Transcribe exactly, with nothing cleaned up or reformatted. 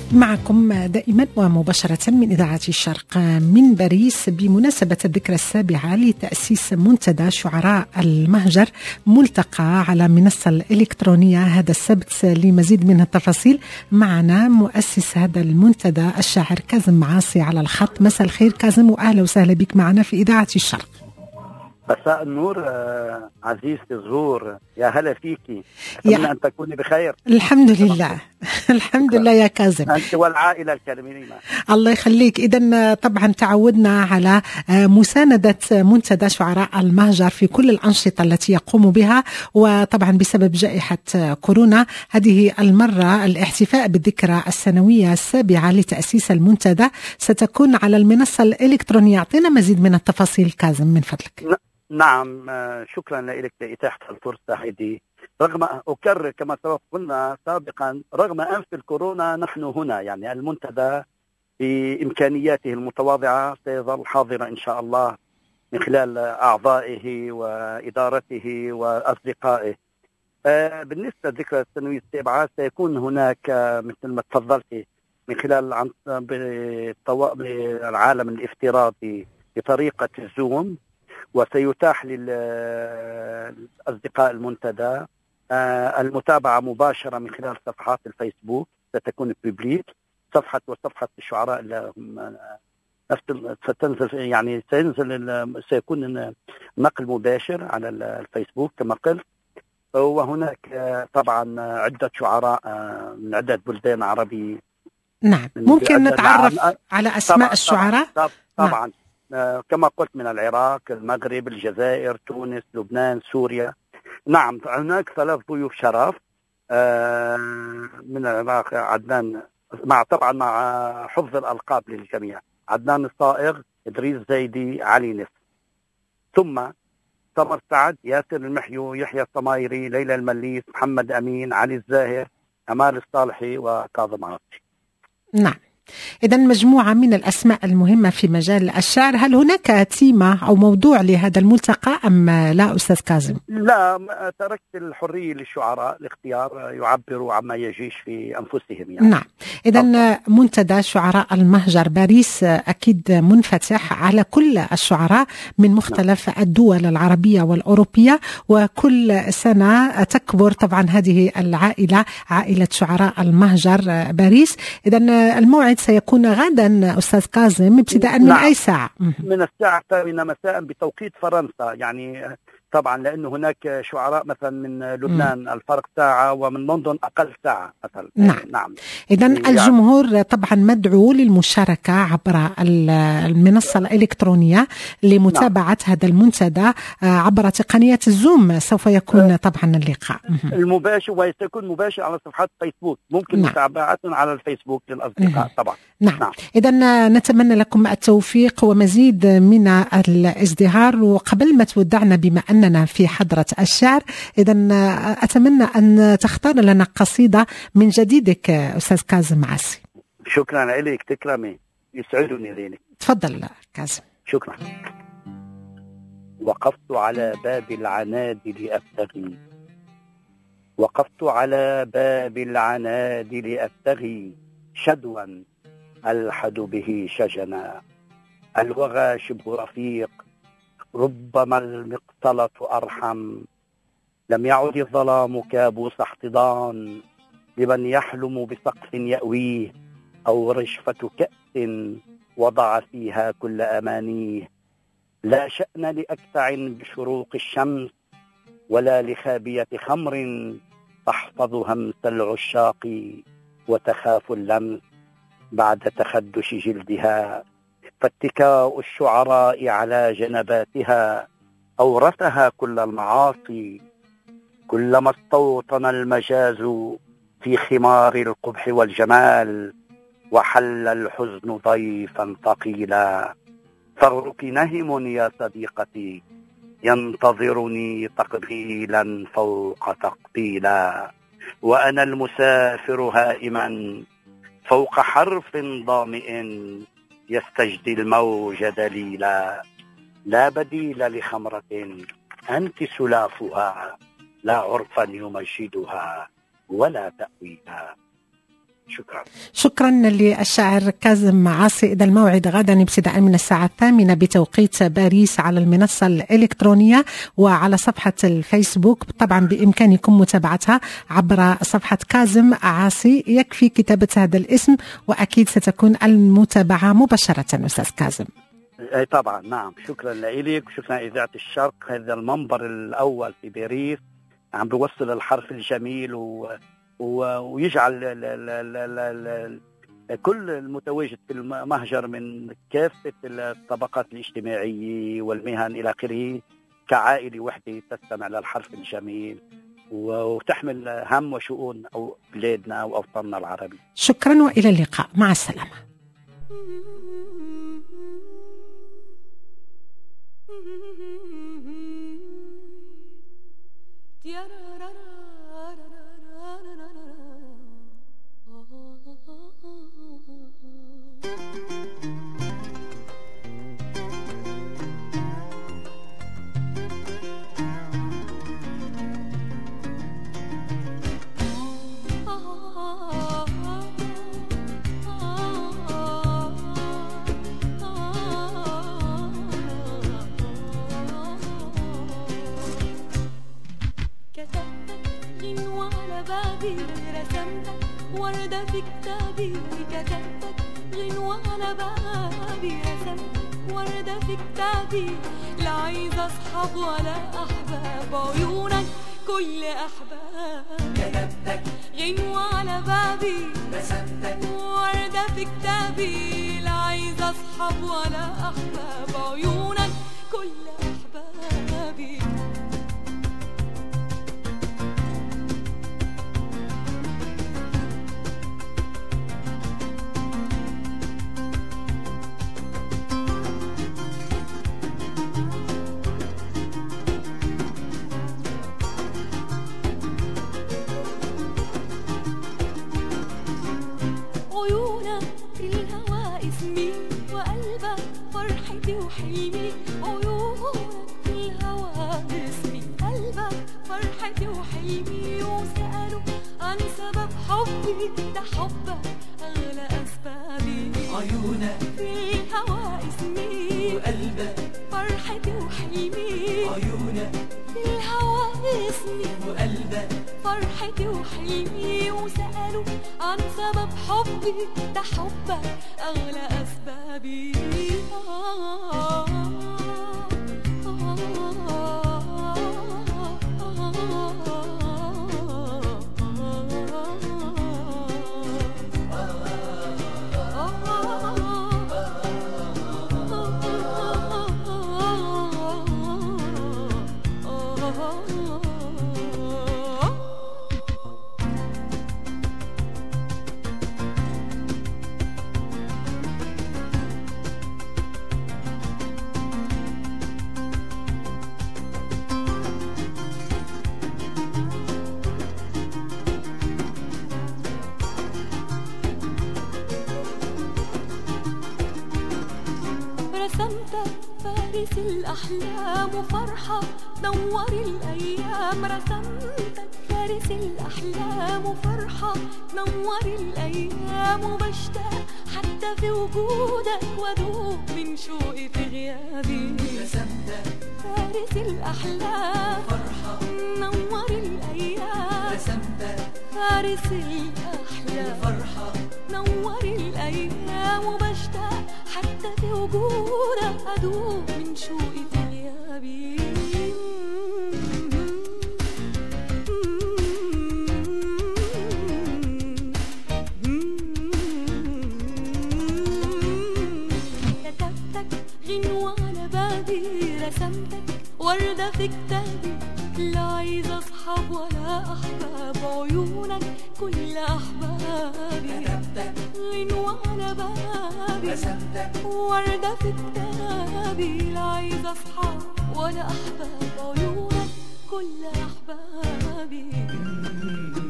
معكم دائما ومباشرة من إذاعة الشرق من باريس بمناسبة الذكرى السابعة لتأسيس منتدى شعراء المهجر، ملتقى على منصة الإلكترونية هذا السبت. لمزيد من التفاصيل معنا مؤسس هذا المنتدى الشاعر كاظم معاصي على الخط. مساء الخير كاظم، وأهلا وسهلا بك معنا في إذاعة الشرق. مساء النور آه عزيزتي الزهور، يا هلا فيكي، أتمنى أن تكوني بخير. الحمد لله الحمد لله يا كاظم، أنت والعائلة الكريمة. الله يخليك. إذن طبعا تعودنا على مساندة منتدى شعراء المهجر في كل الأنشطة التي يقوم بها، وطبعا بسبب جائحة كورونا هذه المرة الاحتفاء بالذكرى السنوية السابعة لتأسيس المنتدى ستكون على المنصة الإلكترونية. أعطينا مزيد من التفاصيل كاظم من فضلك. نعم، شكرا لك لإتاحة الفرصة هذه. رغم أكرر كما قلنا سابقا، رغم أنف الكورونا نحن هنا، يعني المنتدى بإمكانياته المتواضعة سيظل حاضرا إن شاء الله من خلال أعضائه وإدارته وأصدقائه. بالنسبة للذكرى السنوية السابعة سيكون هناك مثل ما تفضلت من خلال العالم الافتراضي بطريقة الزوم، وسيتاح للأصدقاء المنتدى المتابعة مباشرة من خلال صفحات الفيسبوك، ستكون ببليك صفحة وصفحة الشعراء اللي نفس ستنزل، يعني سينزل سيكون نقل مباشر على الفيسبوك كما قلت. وهناك طبعا عدة شعراء من عدة بلدان عربية. نعم، ممكن نتعرف على أسماء طبعاً الشعراء؟ طبعا, طبعاً. نعم. آه كما قلت من العراق، المغرب، الجزائر، تونس، لبنان، سوريا. نعم، هناك ثلاث ضيوف شرف آه من العراق، عدنان، مع طبعا مع حفظ الألقاب للجميع، عدنان الصائغ، إدريس زيدي، علي نصر، ثم سمر سعد، ياسر المحيو، يحيى الطمايري، ليلى المليس، محمد أمين، علي الزاهر، أمال الصالحي، وكاظم عاصي. نعم، إذا مجموعة من الأسماء المهمة في مجال الشعر. هل هناك تيمة أو موضوع لهذا الملتقى أم لا أستاذ كاظم؟ لا، تركت الحرية للشعراء الاختيار، يعبروا عما يجيش في أنفسهم يعني. نعم، إذا منتدى شعراء المهجر باريس أكيد منفتح على كل الشعراء من مختلف نعم. الدول العربية والأوروبية، وكل سنة تكبر طبعا هذه العائلة، عائلة شعراء المهجر باريس. إذا الموعد سيكون غدا أستاذ كاظم ابتداء من نعم. أي ساعة؟ من الساعة الثامنة مساء بتوقيت فرنسا، يعني طبعا لأنه هناك شعراء مثلا من لبنان م. الفرق ساعة، ومن لندن أقل ساعة مثلا. نعم, نعم. إذن يعني الجمهور طبعا مدعو للمشاركة عبر المنصة الإلكترونية لمتابعة نعم. هذا المنتدى عبر تقنية الزوم. سوف يكون طبعا اللقاء المباشر، وسيكون مباشر على صفحات فيسبوك، ممكن نعم. متابعتنا على الفيسبوك للأصدقاء طبعا. نعم, نعم. إذن نتمنى لكم التوفيق ومزيد من الازدهار. وقبل ما تودعنا بما أننا في حضرة الشعر، إذن أتمنى أن تختار لنا قصيدة من جديدك أستاذ كاظم معاصي. شكرا لك، تكرمي، يسعدني ذلك. تفضل كاظم. شكرا. وقفت على باب العنادل أبتغي، وقفت على باب العنادل أبتغي شدوا ألحد به شجنا، الوغى شبه رفيق، ربما المقتلة أرحم، لم يعد الظلام كابوس احتضان لمن يحلم بسقف يأويه، أو رشفة كأس وضع فيها كل أمانيه. لا شأن لأكتع بشروق الشمس، ولا لخابية خمر تحفظ همس العشاق وتخاف اللمس بعد تخدش جلدها. فاتكاء الشعراء على جنباتها أورثها كل المعاصي، كلما استوطن المجاز في خمار القبح والجمال، وحل الحزن ضيفا ثقيلا. ثغرك نهم يا صديقتي، ينتظرني تقبيلا فوق تقبيلا، وأنا المسافر هائما فوق حرف ضامئ يستجدي الموج دليلا. لا بديل لخمرة أنت سلافها، لا عرفا يمجدها ولا تأويلا. شكرا. شكرا للشاعر كاظم عاصي. إذا الموعد غدا ابتداء من الساعة الثامنة بتوقيت باريس على المنصة الإلكترونية وعلى صفحة الفيسبوك. طبعا بإمكانكم متابعتها عبر صفحة كاظم عاصي، يكفي كتابة هذا الاسم وأكيد ستكون المتابعة مباشرة. أستاذ كاظم. أي طبعا، نعم. شكرا لك وشكرا إذاعة الشرق، هذا المنبر الأول في باريس عم بيوصل الحرف الجميل و... و... ويجعل ل... ل... ل... ل... كل المتواجد في المهجر من كافة الطبقات الاجتماعية والمهن إلى آخره كعائلة وحدة تستمع للحرف الجميل وتحمل هم وشؤون أو بلادنا وأوطاننا العربي. شكرا وإلى اللقاء، مع السلامة. وردة في كتابي، كتبتك غنوة على بابي، رسمت وردة في كتابي، لا عايز أصحاب ولا أحباب، عيونك كل أحباب. كتبتك غنوة على بابي، رسمتك وردة في كتابي، لا عايز أصحاب ولا أحباب، عيونك كل أحبابي. وحلمي عيونك في الهوى اسمي، قلبك فرحتي وحلمي، وسألوا عن سبب حبي، ده حبك أغلى أسبابي. عيونك في الهوى اسمي، وقلبك فرحتي وحلمي، عيونك في الهوى اسمي، وقلبك فرحتي وحلمي، وسألوا عن سبب حبي، ده حبك أغلى أسبابي. رسمتك فارس الأحلام وفرحة نور الأيام، رسمتك فارس الأحلام وفرحة نور الأيام، وبشتاق حتى في وجودك وأدوب من شوقي في غيابي. رسمتك فارس الأحلام وفرحة نور الأيام، رسمتك فارس الأحلام وفرحة نور الأيام، وبشتاق حتى في وجودك أدوب من شوقي في غيابي. كتبتك غنوة على بابي، رسمتك وردة في كتابي، لا عايز أصحاب ولا أحباب، عيونك كل أحبابي. كتبتك غنوة على بابي، رسمتك وردة في كتابي، لا عايز أصحاب ولا أحباب، عيونك كل أحبابي.